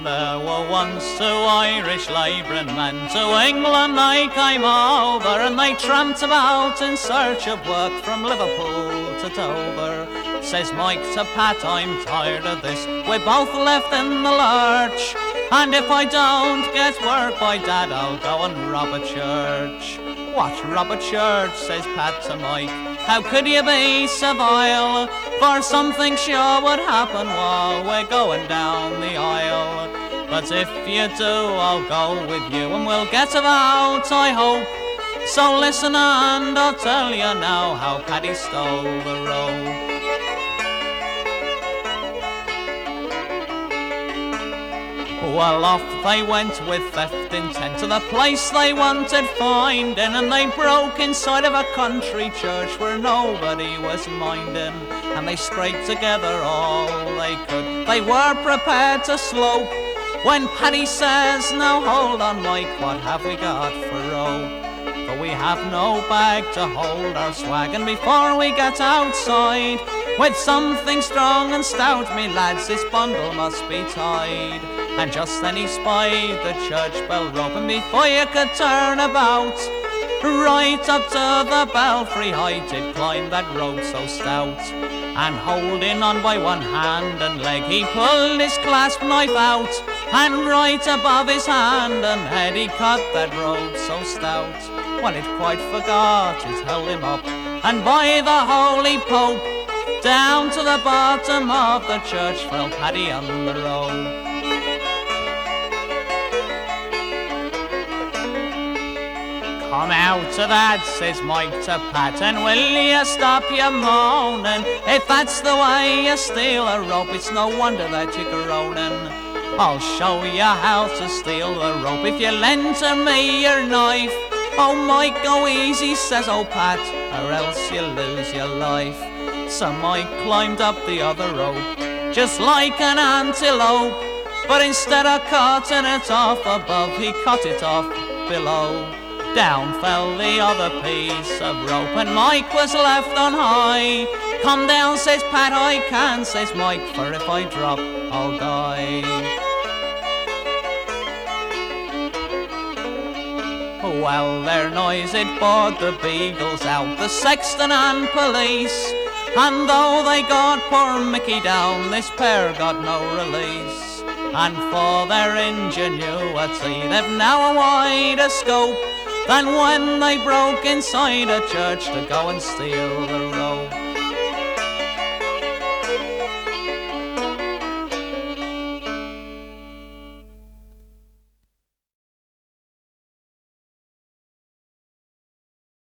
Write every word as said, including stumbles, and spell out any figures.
There were once two Irish labouring men, to England they came over, and they tramped about in search of work from Liverpool to Dover. Says Mike to Pat, I'm tired of this, we're both left in the lurch, and if I don't get work by Dad, I'll go and rob a church. What, rob a church? Says Pat to Mike. How could you be so vile? For something sure would happen while we're going down the aisle. But if you do, I'll go with you and we'll get about, I hope. So listen and I'll tell you now how Paddy stole the rope. Well, off they went with theft intent to the place they wanted finding, and they broke inside of a country church where nobody was minding, and they scraped together all they could. They were prepared to slope when Paddy says, now hold on Mike, what have we got for rope? For we have no bag to hold our swag, and before we get outside with something strong and stout, me lads, this bundle must be tied. And just then he spied the church bell rope, and before you could turn about, right up to the belfry height it climbed that rope so stout. And holding on by one hand and leg, he pulled his clasp knife out, and right above his hand and head he cut that rope so stout. Well, it quite forgot it held him up, and by the holy Pope, down to the bottom of the church fell Paddy on the rope. Come out of that, says Mike to Pat, and will you stop your moaning? If that's the way you steal a rope, it's no wonder that you're groaning. I'll show you how to steal the rope if you lend to me your knife. Oh Mike, go easy, says old Pat, or else you'll lose your life. So Mike climbed up the other rope, just like an antelope, but instead of cutting it off above, he cut it off below. Down fell the other piece of rope, and Mike was left on high. Come down, says Pat, I can, says Mike, for if I drop, I'll die. Well, their noise it bored the beagles out, the sexton and police, and though they got poor Mickey down, this pair got no release. And for their ingenuity, they've now a wider scope than when they broke inside a church to go and steal the